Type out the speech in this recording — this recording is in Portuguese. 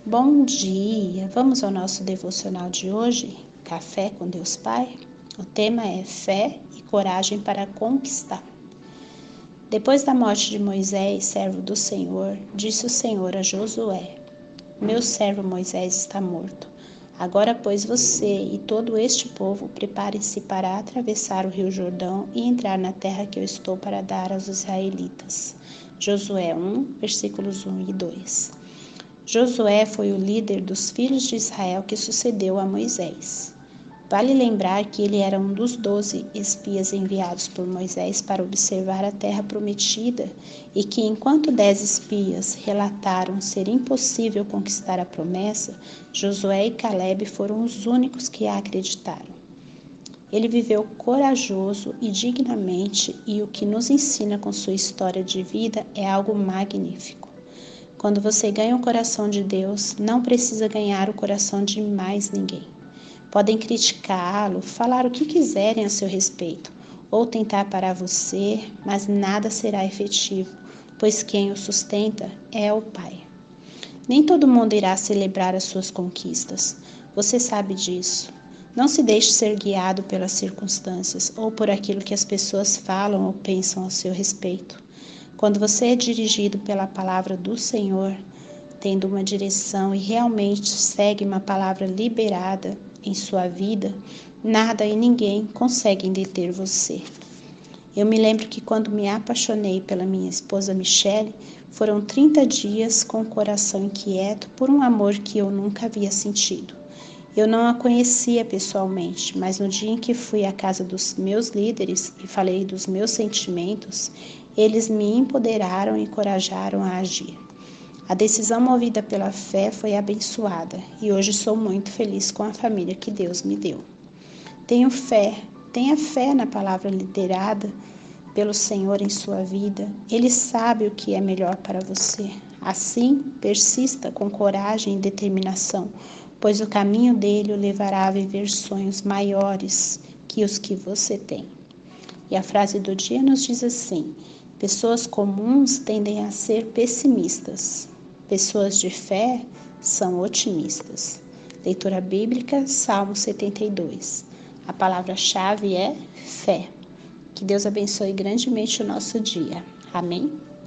Bom dia! Vamos ao nosso devocional de hoje, Café com Deus Pai? O tema é fé e coragem para conquistar. Depois da morte de Moisés, servo do Senhor, disse o Senhor a Josué: Meu servo Moisés está morto. Agora, pois, você e todo este povo preparem-se para atravessar o rio Jordão e entrar na terra que eu estou para dar aos israelitas. Josué 1, versículos 1 e 2. Josué foi o líder dos filhos de Israel que sucedeu a Moisés. Vale lembrar que ele era um dos 12 espias enviados por Moisés para observar a terra prometida e que, enquanto 10 espias relataram ser impossível conquistar a promessa, Josué e Caleb foram os únicos que a acreditaram. Ele viveu corajoso e dignamente e o que nos ensina com sua história de vida é algo magnífico. Quando você ganha o coração de Deus, não precisa ganhar o coração de mais ninguém. Podem criticá-lo, falar o que quiserem a seu respeito, ou tentar parar você, mas nada será efetivo, pois quem o sustenta é o Pai. Nem todo mundo irá celebrar as suas conquistas. Você sabe disso. Não se deixe ser guiado pelas circunstâncias ou por aquilo que as pessoas falam ou pensam a seu respeito. Quando você é dirigido pela palavra do Senhor, tendo uma direção e realmente segue uma palavra liberada em sua vida, nada e ninguém conseguem deter você. Eu me lembro que quando me apaixonei pela minha esposa Michele, foram 30 dias com o coração inquieto por um amor que eu nunca havia sentido. Eu não a conhecia pessoalmente, mas no dia em que fui à casa dos meus líderes e falei dos meus sentimentos, eles me empoderaram e encorajaram a agir. A decisão movida pela fé foi abençoada e hoje sou muito feliz com a família que Deus me deu. Tenha fé na palavra liderada pelo Senhor em sua vida. Ele sabe o que é melhor para você. Assim, persista com coragem e determinação, pois o caminho dele o levará a viver sonhos maiores que os que você tem. E a frase do dia nos diz assim: pessoas comuns tendem a ser pessimistas. Pessoas de fé são otimistas. Leitura bíblica, Salmo 72. A palavra-chave é fé. Que Deus abençoe grandemente o nosso dia. Amém?